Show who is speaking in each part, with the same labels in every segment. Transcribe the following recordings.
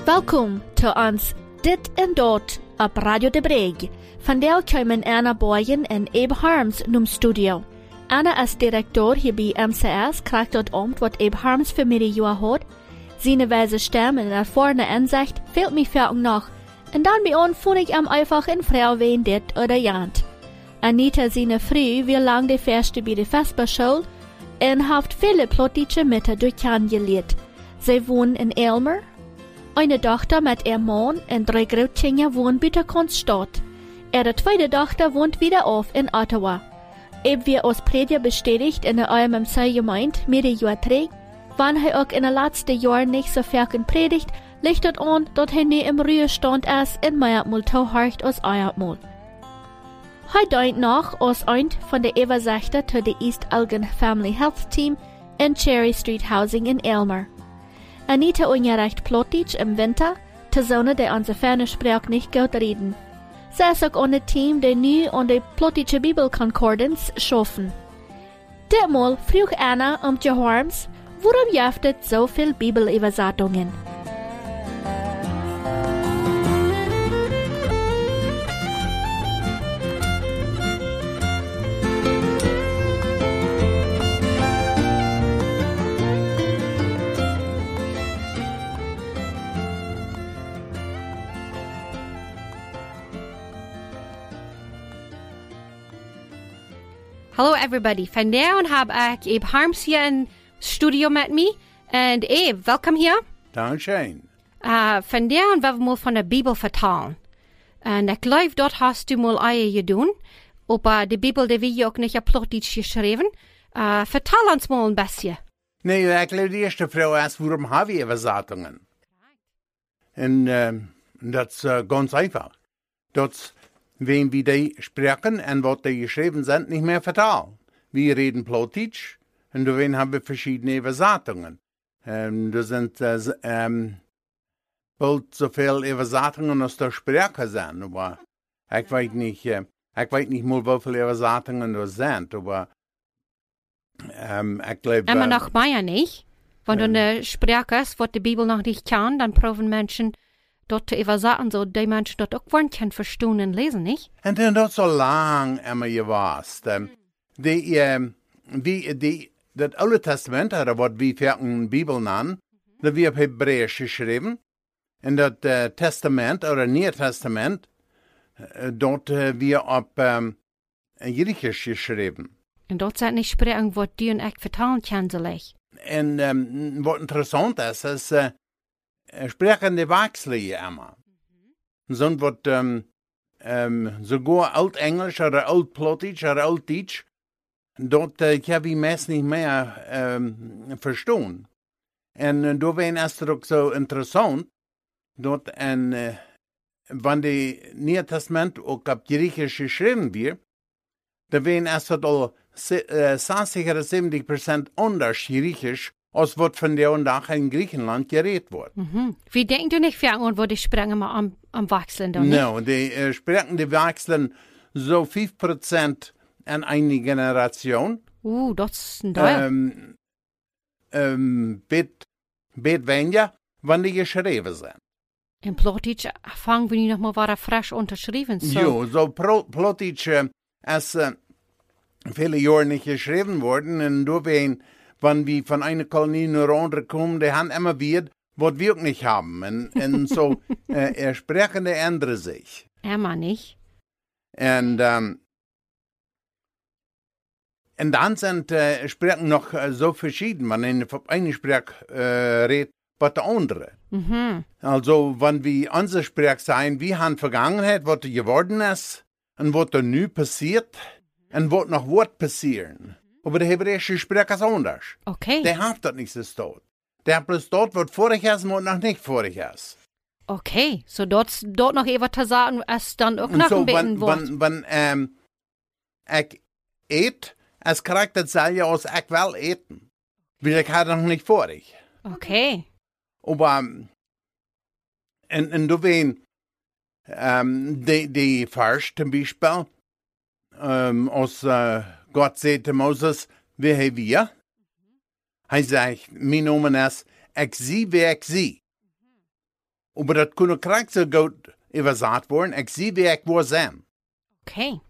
Speaker 1: Welkom te ons Dit en Dat op Radio de Breg. Vandaag komen Anna Boyen en Abe Harms num studio. Anna is directeur hier bij MCS, krijgt dat omt wat Abe Harms familie jou had. Seine wijze stem en ervorene inzicht fehlt mij vaak nog. En dan bij ons vond ik hem einfach een vrouw ween dit oder jant. Anita seine vrouw wie lang de verste bij de Vesperschool en heeft viele plottische Mitte durch Jan geleerd. Zij wohnen in Elmer. Eine Tochter mit ihrem Mann und 3 Großkinder wohnen bei der Kunststadt. Ihre zweite Tochter wohnt wieder auf in Ottawa. Ob wir als Prediger bestätigt in der IMMC-Gemeinde mehrere Jahre trägt, wann er auch in den letzten Jahren nicht so viel predigt, liegt es an, dass er nicht im Ruhestand ist und mehr mal tauhart als einmal. Er dient noch als ein von der Übersichter zu der East Elgin Family Health Team in Cherry Street Housing in Elmer. Anita ungerecht plottig im Winter, zur Sonne, der unsere ferne Sprache nicht gut reden. Sie ist auch ein Team, der nu an der plottische Bibelkonkordanz schaffen. Diesmal frug Anna die Harms, warum jaftet so viel Bibelübersetzungen?
Speaker 2: Hallo everybody, vandaag heb ik Abe Harms hier in studio met me. En Abe, welkom hier.
Speaker 3: Dankeschön.
Speaker 2: Vandaag willen we mal van de Bibel vertalen. En ik geloof, dat hast du mal eigen gedaan. Op de Bibel, die wir ook niet plottig geschreven. Vertel ons mal ein bisschen.
Speaker 3: Nee, ik geloof de eerste vraag is, waarom hebben we Übersetzungen? En dat is ganz einfach. Dat wenn wir die sprechen und was die geschrieben sind, nicht mehr vertalen. Wir reden Plotitsch und dann haben wir verschiedene Übersetzungen. Da sind bald so viele Übersetzungen aus der Sprache sind, aber ich weiß nicht mal, wie viele Übersetzungen da sind, aber ich glaube...
Speaker 2: Immer noch mehr nicht. Wenn du eine Sprache ist, was die Bibel noch nicht kann, dann brauchen Menschen dort te übersetzen, so die Menschen dort auch wollen können verstehen und lesen, nicht?
Speaker 3: Und dann dort so lang immer gewasst. Das Alte Testament, oder was wir für eine Bibel nennen, das wird auf Hebräisch geschrieben. Und das Testament, oder Neue Testament, dort wird auf Griechisch geschrieben.
Speaker 2: Und dort sind nicht Sprachen, was die und ich vertalen können, so leicht.
Speaker 3: Und was interessant ist, sprechen die wechseln immer. So wird sogar Altenglisch oder Altplottisch oder Altdeutsch, dort kann ich meist nicht mehr verstehen. Und da wäre es doch so interessant, dort wenn die Testament auch auf Griechisch geschrieben wird, da wäre es doch 60 oder 70% anders Griechisch, als was von der und nach in Griechenland geredet wird.
Speaker 2: Mhm. Wie denkt du nicht für wo die Sprachen mal am Wechseln?
Speaker 3: No, die Sprachen, die wechseln so 5% in eine Generation.
Speaker 2: Das ist ein Teil.
Speaker 3: Bet weniger, wenn die geschrieben sind.
Speaker 2: In Plotitsch fangen wir noch mal wieder frisch unterschrieben. So.
Speaker 3: Jo, so Plotitsch ist viele Jahre nicht geschrieben worden und da werden wenn wir von einer Kolonie nach andere kommen, die haben immer wieder, was wir auch nicht haben. Und so, Sprechende ändern sich.
Speaker 2: Immer nicht.
Speaker 3: Und dann sind Sprechen noch so verschieden. Man eine Sprache redet, was der andere.
Speaker 2: Mhm.
Speaker 3: Also, wenn wir unsere Sprache sein, wir haben Vergangenheit, was geworden ist, und was da nu passiert, und was noch wird passieren. Aber die hebräische Sprache ist anders.
Speaker 2: Okay.
Speaker 3: Der hat das nicht so dort. Der hat bloß dort, was vorig ist und was noch nicht vorig ist.
Speaker 2: Okay, so dort noch etwas zu sagen, es dann auch noch
Speaker 3: so,
Speaker 2: ein bisschen Wort.
Speaker 3: Wenn ich eet, es kriegt das selber aus, ich will eten. Weil ich hatte noch nicht vorig.
Speaker 2: Okay.
Speaker 3: Aber, und du weißt, die Vers zum Beispiel, aus Gott sagte Moses, wer haben wir? Er sagt, mein Name ist, ich sie, wer ich sie. Aber das kunne krank so gut übersagt worden. Ich sehe, wie ich war sein.
Speaker 2: Okay.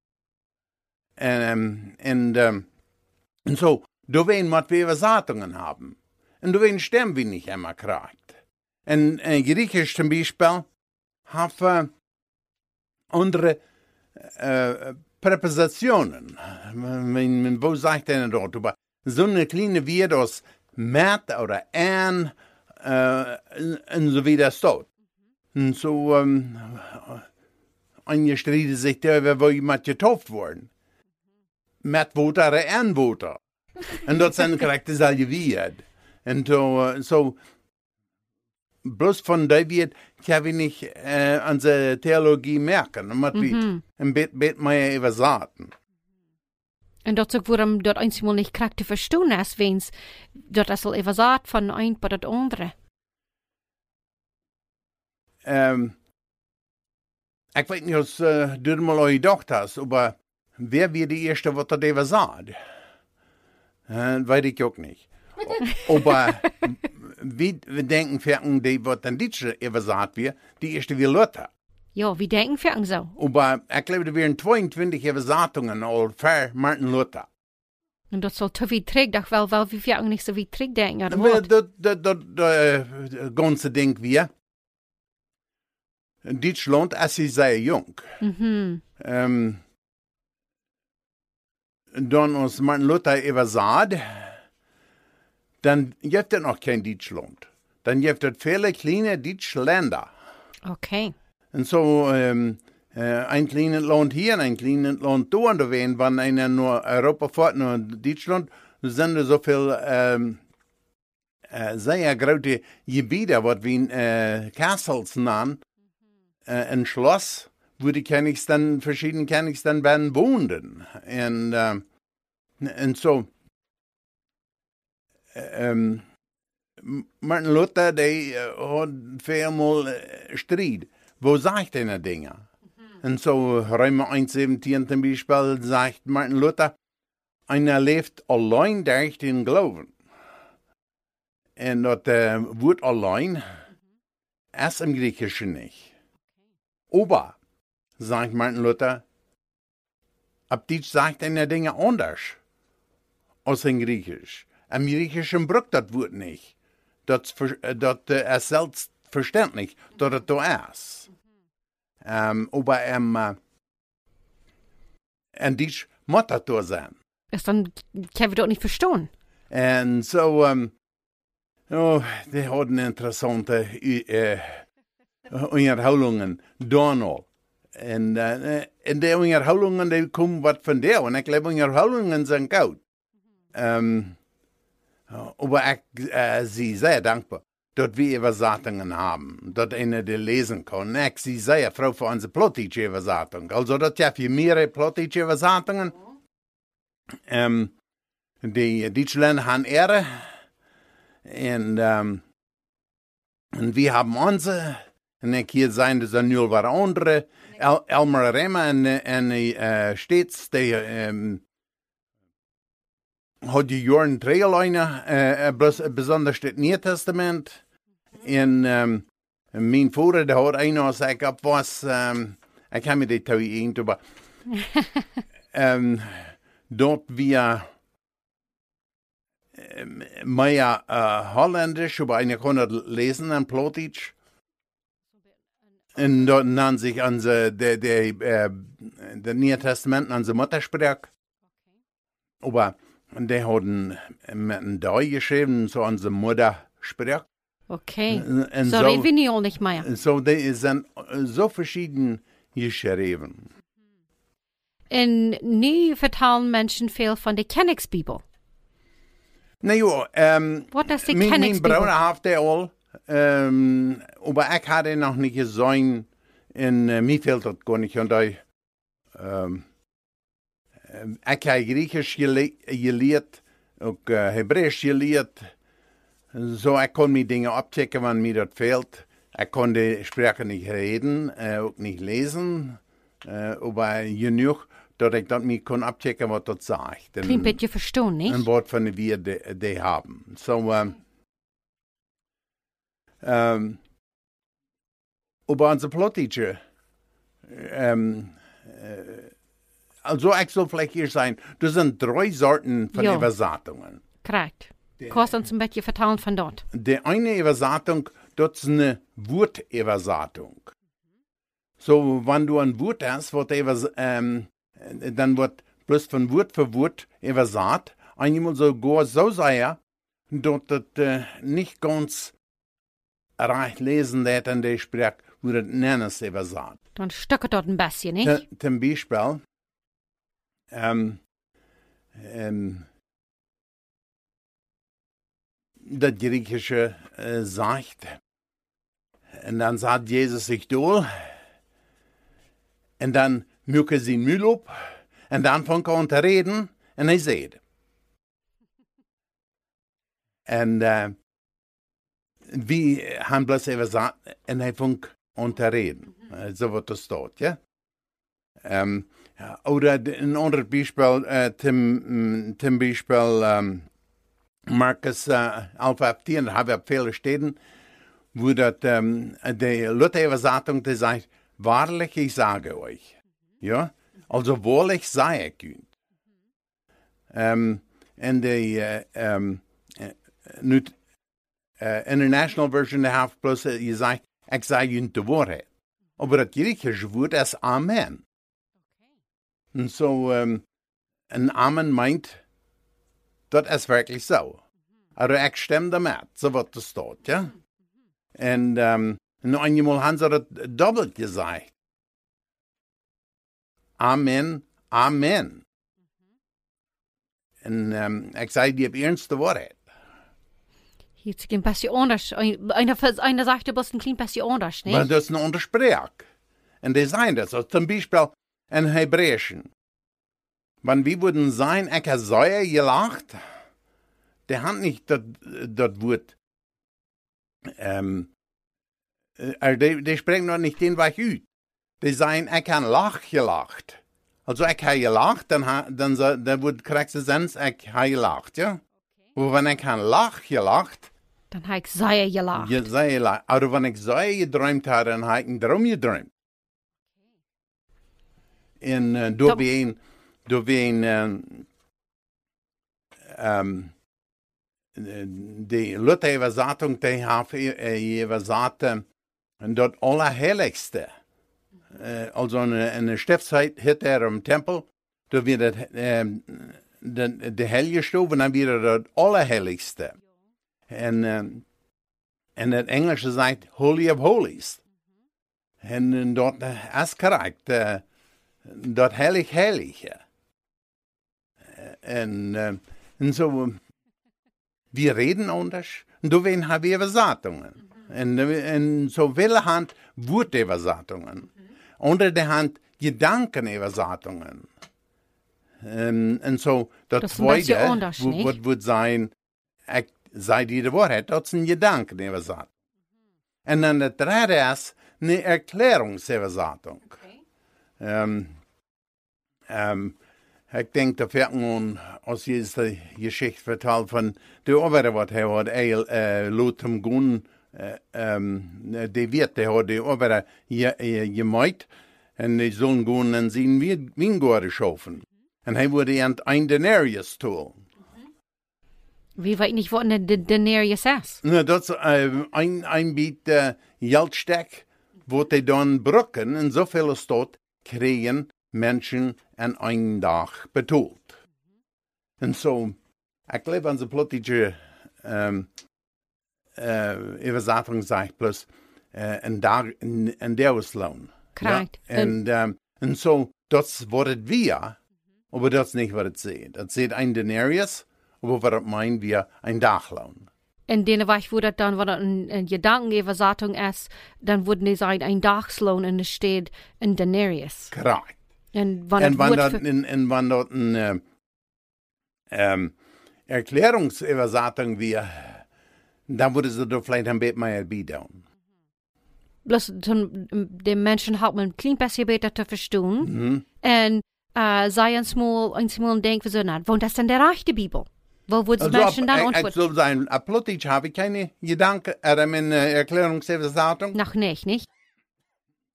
Speaker 3: Und so, da werden wir Übersetzungen haben. Und da werden Stimmen, wie nicht immer kriegt. Und Griechisch zum Beispiel haben andere Präpositionen. Wo sagt denn dort? Aber so eine kleine Wort aus mit oder an und so wie das steht. Und so eingestritten sich darüber, wo jemand getauft worden. Mit Woter oder an Woter. Und dort sind Charaktere wird. Und so bloß von der wird kann ich nicht unsere Theologie merken. Und ein bisschen mehr übersetzen.
Speaker 2: Und dort sagt, warum dort einmal nicht kriegt zu verstehen ist, wenn es dort ist übersetzt von ein bei das andere.
Speaker 3: Ich weiß nicht, was du mal gedacht hast, aber wer wird die Erste, was das übersetzt? Weiß ich auch nicht. Aber wir denken, die, was dann Deutsch übersetzt wird, die Erste wie Luther.
Speaker 2: Ja, wir denken für so.
Speaker 3: Aber ich glaube, da wären 22 Übersetzungen all für Martin Luther.
Speaker 2: Und das soll zu viel trägt, doch weil wir für nicht so viel trägt denken.
Speaker 3: Das ganze Ding wir. Deutschland ist sehr jung. Dann uns Martin Luther übersetzt, dann gibt es noch kein Deutschland. Dann gibt es viele kleine Deutschländer.
Speaker 2: Okay.
Speaker 3: Und so ein kleines Land hier, ein kleines Land da, und da wenn einer nur Europa fährt, nur Deutschland, sind da so viele sehr große Gebiete, was wir Castles nennen, ein Schloss, wo die verschiedene Königs dann werden wohnen. Und so, Martin Luther, der hat viermal Streit. Wo sagt er Dinge? Und so, Römer 1,17 zum Beispiel, sagt Martin Luther, einer lebt allein durch den Glauben. Und das Wort allein ist im Griechischen nicht. Aber, sagt Martin Luther, ab Deutsch sagt einer Dinge anders als in Griechisch. Im Griechischen braucht das Wort nicht. Das ist selbstverständlich, dass es da ist. Aber in Deutsch muss das da sein.
Speaker 2: Das dann können wir dort nicht verstehen.
Speaker 3: Und so, die hatten interessante Unterhaltungen da noch. Und in den Unterhaltungen, die kommen was von der. Und ich glaube, Unterhaltungen sind gut. Aber ich sie sehr dankbar, dass wir Übersetzungen haben, dass einer die lesen kann. Ich sie sehr froh für unsere plottische Übersetzung. Also, das ja für mehrere plottische Übersetzungen. Die Deutschländer haben Ehre. Und wir haben unsere. Und hier sein, das sind nur was andere. Elmer Remmer in Stets, die hat die Jahre Trägerleine, besonders das Neue Testament. Und mein Vater, der hat einer gesagt, was, ich kann mir das nicht aber dort wir mehr Holländisch, aber einer kann das lesen, ein Plotitsch. Und dort nahm sich unser, der Neue Testament unser Muttersprach. Aber die haben mit einem Dei geschrieben, so unsere Muttersprach.
Speaker 2: Okay.
Speaker 3: Und
Speaker 2: so reden wir nicht, nicht mehr.
Speaker 3: So, die sind so verschieden geschrieben.
Speaker 2: Und nie vertalen Menschen viel von der Königsbibel.
Speaker 3: Na ja,
Speaker 2: Was ist die
Speaker 3: mein
Speaker 2: Königsbibel?
Speaker 3: Bruder hat die all, aber ich hatte noch nicht gesehen, in mir fehlt das gar nicht. Und ich habe Griechisch gelehrt, auch Hebräisch gelehrt. So, ich kann mir Dinge abchecken, wenn mir das fehlt. Ich kann die Sprache nicht reden, auch nicht lesen, aber genug, dass ich das mir kann abchecken, was das sagt.
Speaker 2: Klingt bitte verstehen, nicht?
Speaker 3: Ein Wort von wir die haben. So, über unsere Plottische, also ich soll vielleicht hier sein, das sind 3 Sorten von
Speaker 2: Ja.
Speaker 3: Übersetzungen.
Speaker 2: Korrekt. Kannst uns ein bisschen vertalen von dort.
Speaker 3: Die eine Übersetzung, das ist eine Wortübersetzung. So, wenn du ein Wort hast, dann wird bloß von Wort für Wort übersetzt. Einmal sogar so sehr, dass das nicht ganz recht lesen wird in der Sprache, wo das nennt übersetzt.
Speaker 2: Dann stückt dort ein bisschen, nicht?
Speaker 3: Zum Beispiel, das Griechische sagt, und dann sagt Jesus sich durch, und dann mücke sie Müll ab, und dann fängt er an zu reden, und er sieht. Und wir haben bloß gesagt, und er fängt an zu reden. So wird das dort, ja? Oder ein anderes Beispiel, zum Beispiel, Markus 11:10, da habe ich viele Städten, wo das, die Luther-Übersetzung, die sagt, wahrlich, ich sage euch. Ja? Also wahrlich sei ich Ihnen. In die International Version der Haft bloß gesagt, ich sage Ihnen die Wahrheit. Aber das griechische Wort ist Amen. Und so, ein Amen meint, das ist wirklich so. Also ich stimme damit, so wird das dort, ja. Und noch einmal haben sie das doppelt gesagt. Amen, Amen. Und ich sage dir die ernste Wahrheit.
Speaker 2: Hier ist ein bisschen anders. Einer sagt, du bist ein klein bisschen anders, nicht?
Speaker 3: Weil das ist eine andere Sprache. Und die sagen das. Also zum Beispiel in Hebräischen. Wenn wir würden sein, ich habe Säuer gelacht, der hat nicht das Wort. Die sprechen noch nicht den Weg aus. Die sagen, ich habe Lach gelacht. Also ich habe gelacht, dann wird korrekt sein, ich habe gelacht, ja? Aber wenn ich habe Lach gelacht,
Speaker 2: dann habe ich sehr gelacht.
Speaker 3: ja, sehr gelacht. Aber wenn ich Säuer geträumt habe, dann habe ich einen Traum geträumt. Und da die Luther-Übersetzung, die hat übersetzt, das Allerheiligste. Also eine Stiftszeit hinter im Tempel, da wird die Heilige Stube, und dann wieder das Allerheiligste. Und das Englische sagt Holy of Holies. Und dort ist korrekt, das Heilige. Und so, wir reden anders, und da haben wir Übersetzungen. Und so viele Hand Wortübersetzungen. Unter der Hand Gedankenübersetzungen. Und so, das Zweite, wird sein, ich sei die Wahrheit, das ist ein Gedankenübersetzung. Und dann das Dritte ist eine Erklärungsübersetzung. Ich denke, da fährt man aus dieser Geschichte vertelt von der Obere, was er hat, Lothar Gunn, die wird, der hat die Obere gemeint, und die sollen gehen und sehen Weingorde schaufen. Und er wurde ein Denarius tun.
Speaker 2: Wie weiß ich nicht, was ein Denarius ist?
Speaker 3: Na, das ist ein Biet Geldsteck, wo die dann brücken, und so viele dort kriegen Menschen an einem Tag betont. Und so, ich glaube, unsere politische Übersetzung sagt bloß ein Jahreslohn.
Speaker 2: Korrekt.
Speaker 3: Ja? Und so, das wird wir, aber das ist nicht, was es sieht. Es sieht ein Denarius, aber was meinen wir, ein Dachlohn.
Speaker 2: In denen Weich, wo das dann, wenn das eine Gedankenübersetzung ist, dann würden die sagen, ein Dachslohn, und es steht ein Denarius.
Speaker 3: Korrekt.
Speaker 2: Und wenn
Speaker 3: dort eine Erklärungsübersetzung wäre, dann würde sie doch vielleicht ein bisschen mehr bieten.
Speaker 2: bloß den Menschen hat man ein klein bisschen besser zu verstehen. Und sei uns mal und denken, so, na, wo ist denn der rechte Bibel? Wo würden die Menschen dann antworten?
Speaker 3: Es soll sein, politisch habe ich keine Gedanken, eine Erklärungsübersetzung.
Speaker 2: Noch nicht?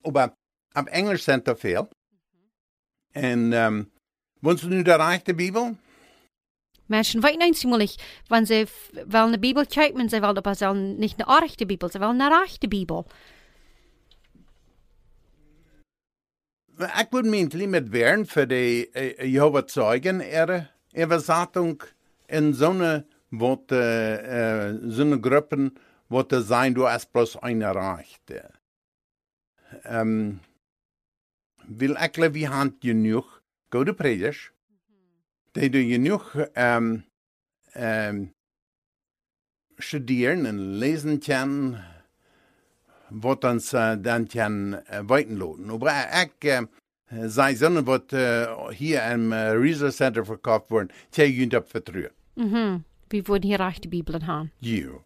Speaker 3: Aber auf Englisch sind da viel. Und, wohnst du nun der rechte Bibel?
Speaker 2: Menschen weten einmal, wenn sie wollen eine Bibel kijken, sie wollen aber nicht eine echte Bibel, sie wollen eine rechte Bibel.
Speaker 3: Ich würde mich mit wehren für die Jehova-Zeugen, ihre Satung in so eine Gruppen, wo sein, du hast bloß eine Rechte. Will ich wie Hand genug gute Prediger, die du genug studieren und lesen können, was uns dann kann weiterlassen. Aber ich sei so, was hier im Research Center verkauft worden, die jünt ab vertrauen.
Speaker 2: Wie wurden hier rechte Bibeln haben?
Speaker 3: Ja.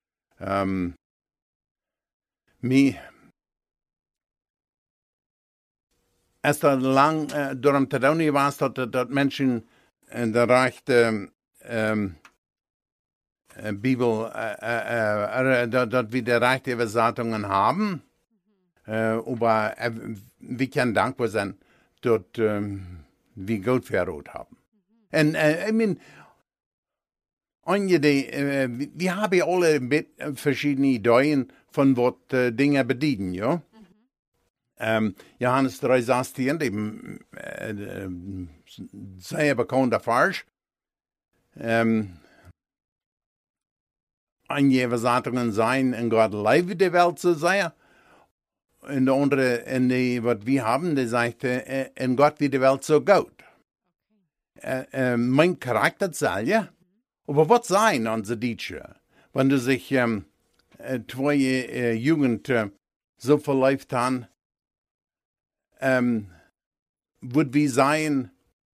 Speaker 3: Als dat lang door te doen was, dat mensen de rechte Bibel, dat we de rechte Übersetzungen haben. Aber wir können dankbar sein, dass wir Gott verrot haben. Und ich meine, wir haben ja alle verschiedene Ideen von was Dinge bedienen, ja? Johannes 3,16, sehr bekannter Vers. Einige Übersetzungen sein, in Gott leibe die Welt zu sein. Und der andere, was wir haben, der sagt, in Gott wie die Welt so gut. Mein Charakter soll ja. Aber was sein unsere Deutsche? Wenn du sich zwei Jugend so verläuft haben, würde wir sein,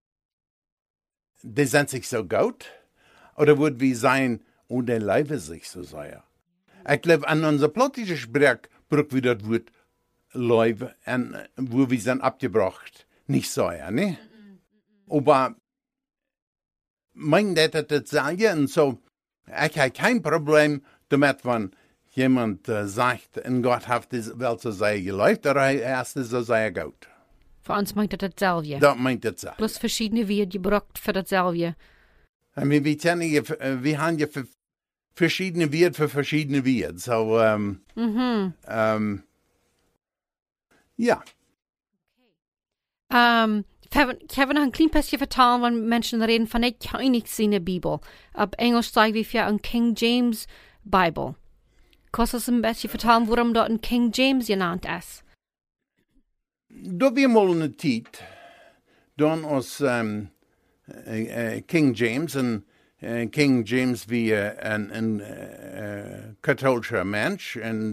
Speaker 3: die sind sich so gut? Oder würde wir sein, und der Leibe sich so sehr? Ich glaube, an unser politisches Sprech braucht wir das Wort Leibe, wo wir sind abgebracht. Nicht so, ja, ne? Aber, mein das sagen, und so, ich habe kein Problem damit, wenn jemand sagt, in Gott hat die Welt so sehr geläuft, oder erst ist so sehr gut.
Speaker 2: Für uns meint das dasselbe.
Speaker 3: Das meint das so.
Speaker 2: Bloß verschiedene Wege gebraucht für dasselbe.
Speaker 3: I mean, wir haben ja verschiedene Wege für verschiedene Wege. So, ja.
Speaker 2: Ich habe noch ein kleines bisschen vertan, wenn Menschen reden von der Königseine Bibel. Auf Englisch sagen wir für ein King James Bible. Kannst du uns ein bisschen vertellen, warum dort ein King James genannt ist?
Speaker 3: Da wir mal eine Zeit, dann aus King James, und King James wie ein katholischer Mensch, und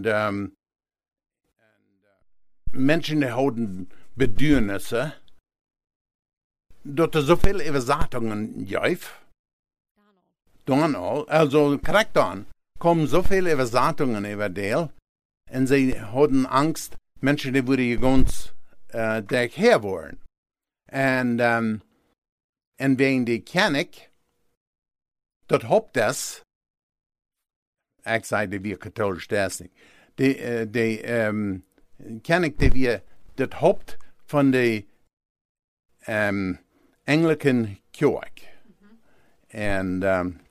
Speaker 3: Menschen, die haben Bedürfnisse, dort so viele Übersetzungen gibt, dann also korrekt dann, kommen so viele Übersetzungen über die, und sie hatten Angst, Menschen, die würden ganz daher wollen. Und wegen die Kennig, dort hofft das, ich sage, wir katholisch das nicht, die Kennig, die wir, dort hofft von der Anglican Kirche. Und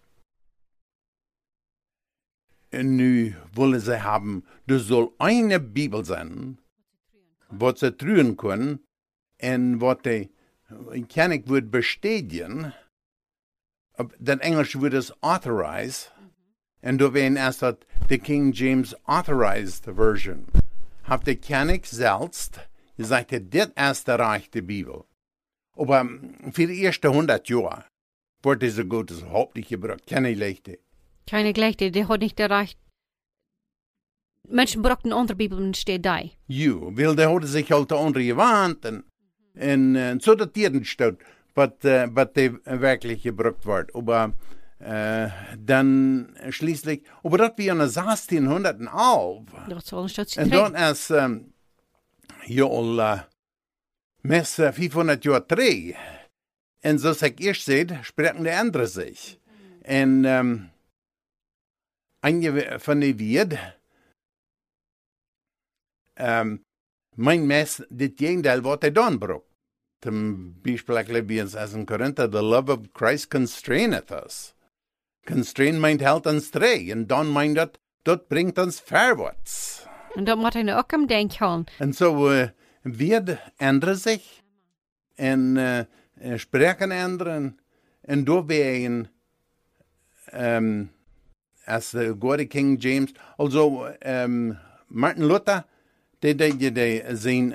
Speaker 3: nu wollen sie haben, das soll eine Bibel sein, was sie trüen können, und was die Kennig wird bestätigen, das Englisch würde es authorize, und da wären erst die King James Authorized Version. Habt die Kennig selbst gesagt, das ist die rechte Bibel. Aber für die ersten 100 Jahre wurde diese Gottes überhaupt nicht gebraucht. Keine Leichte.
Speaker 2: Keine Gleiche, die hat nicht erreicht. Menschen brauchten andere Bibel und steht da.
Speaker 3: Ja, weil der hat sich halt andere gewarnt und so dass die nicht steht, was die wirklich gebraucht wird. Aber dann schließlich, aber das wie in der 1611.
Speaker 2: Das soll ein Stück
Speaker 3: Und dann ist ja all mehr 500 Jahre 3. Und so ich erst sehe, sprechen die anderen sich. Und einige von den Wied mein Mess, dit Gegenteil, was er dann braucht. Zum Beispiel, wie es in Korinther, the love of Christ constraineth us. Constrain meint halt uns drei, und dann meint das bringt uns vorwärts.
Speaker 2: Und dat moet je ook om denken.
Speaker 3: Und so wird ändern sich, und sprechen ändern, und da werden, als der gute King James, also Martin Luther, der zijn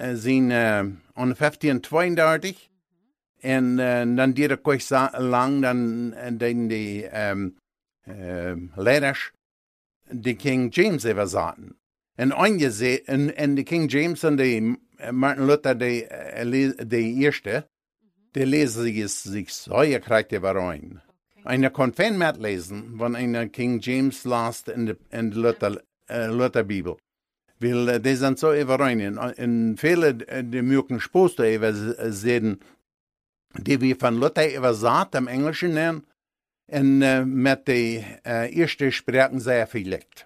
Speaker 3: 1532, en dan die er kort lang, dan die leiders de King James even zaten. En de King James en de Martin Luther, de eerste, die lezen zich zo, je krijgt er rein. Einer kann fein mitlesen, wenn einer King James liest in der Lutherbibel. Weil die sind so überrein. In viele, die mögen Sposte sehen, die wir von Luther übersagt, im Englischen nennen, und mit den ersten Sprachen sehr viel liegt.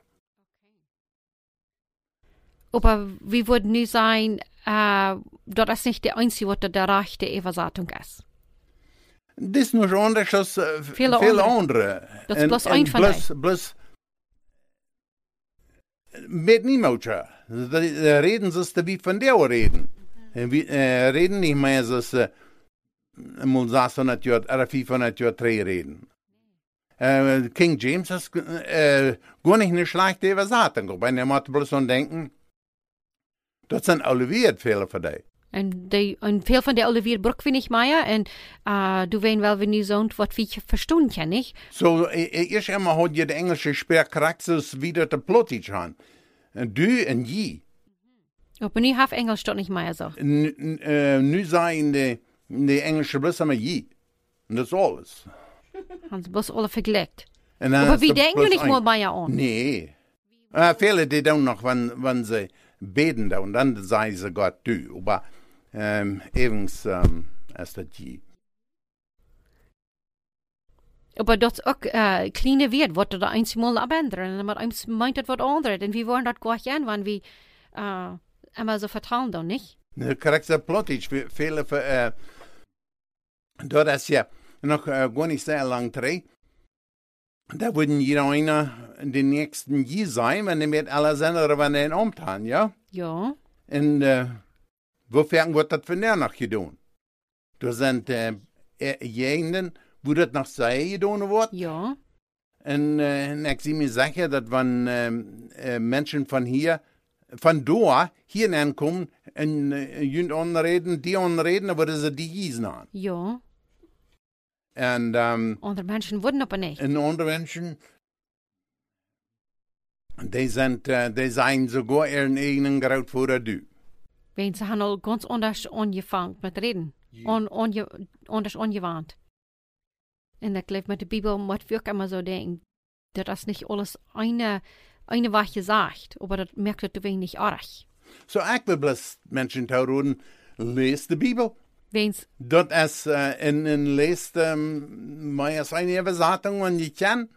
Speaker 2: Aber wie würde nu sein, dat is niet de einzige wat de rechte Übersetzung ist?
Speaker 3: Das ist noch anders als viele andere.
Speaker 2: Das ist bloß ein von denen.
Speaker 3: Bloß mit niemand. Reden sie wie von der reden. Reden nicht mehr so, mal 600 Jahre oder 500 Jahre 3 reden. King James ist gar nicht eine schlechte Übersetzung. Wenn er bloß so denken, das sind alle viele von denen.
Speaker 2: En veel van de Olivier bruk we niet meer. En du weet wel, we nu zo'n wat we verstaan kan, niet?
Speaker 3: So, eerst einmal hat je de Englische Sprachcharakter wieder te plottig aan. Du en je.
Speaker 2: Aber nu heeft Engels dat niet meer zo.
Speaker 3: Nu zijn de Englische bloß maar je. En dat is alles.
Speaker 2: Haben sie bloß alle vergleicht. Aber wie denken wir nicht mal mehr an?
Speaker 3: Nee. Viele, die dann noch, wenn sie beten, und dann sagen sie Gott, du. Aber evens ist das je.
Speaker 2: Aber das ist auch kleine Wert, was da einmal abändern. Und man meint das was anderes. Und wir wollen das gar nicht an, wenn wir immer so vertrauen, dann nicht?
Speaker 3: Du kriegst ja plötzlich viele, dort ist ja noch gar nicht sehr lang drin. Da würden jeder einer den nächsten je sein, wenn die mit aller Sender, wenn den umtan, ja?
Speaker 2: Ja.
Speaker 3: Und wofür wird das von der noch getan? Da sind jenen, wo das noch sei getan wird.
Speaker 2: Ja.
Speaker 3: Und ich sehe mir sicher, dass wenn Menschen von hier, von da, hier ankommen, und jünd anreden, die anreden, dann würden sie die Jiesen an.
Speaker 2: Ja.
Speaker 3: Und
Speaker 2: andere Menschen würden aber nicht.
Speaker 3: Und andere Menschen, die seien sogar ihren eigenen Graut vor der Tür.
Speaker 2: Wenn sie haben al ganz anders angefangen mit reden. Ja. Anders angewandt. Und ich glaube, mit der Bibel muss wir auch immer so denken, dass das nicht alles eine was gesagt, aber das merkt du wenig arg.
Speaker 3: So, ich will bloß Menschen tauren, lest die Bibel.
Speaker 2: Wenn's?
Speaker 3: Dat is lest maar als een Übersetzung, wenn ich kann.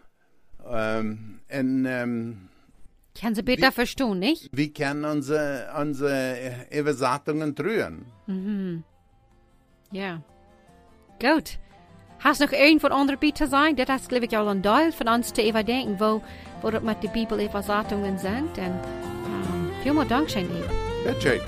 Speaker 2: Kann sie besser verstehen, nicht?
Speaker 3: Wir können unsere Übersetzungen trühen.
Speaker 2: Mhm. Ja. Gut. Hast noch irgend von anderen Bitte sein? Das ist, glaube ich, auch ein Teil von uns zu überdenken, wo das mit den Bibel-Übersetzungen sind. Und vielen Dank, schön, Eva.
Speaker 3: Bitte.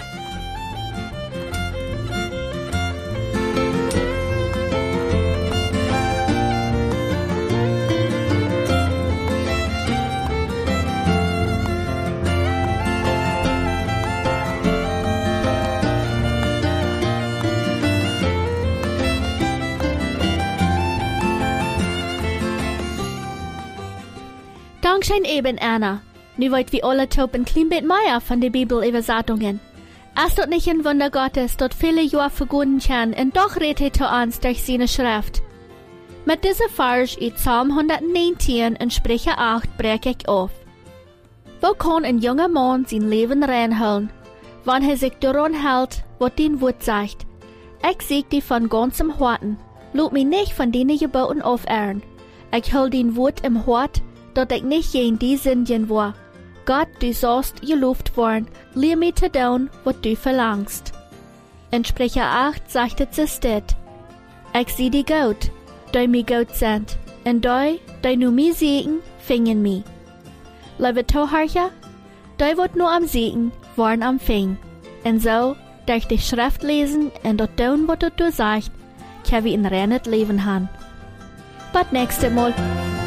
Speaker 1: Dankeschön eben, Anna. Nu wollt wir alle top ein klein bisschen mehr von den Bibelübersetzungen. Es dort nicht ein Wunder Gottes, dort viele Jahre vergunnen kann, und doch redet er uns durch seine Schrift. Mit dieser Vers in Psalm 119 und Sprüche 8 brech ich auf. Wo kann ein junger Mann sein Leben reinholen, wenn er sich daran hält, was den Wort sagt? Ich sag dir von ganzem Herzen, lob mich nicht von deinen Geboten aufehren. Ich hol den Wort im Hort, dass ich nicht gegen die Sünden war. Gott, du sollst gelobt worden, lehr mir zu tun, was du verlangst. In Sprecher 8 sagt es dit: Ich sieh die gut, die mir gut sind, und die nu mi segen, fingen mi. Liebe Toharcher, die wird nur am Segen, waren am Fing. Und so, durch die Schrift lesen und dort tun, was du sagt, kann wir ein reines Leben haben. Bis nächstes Mal.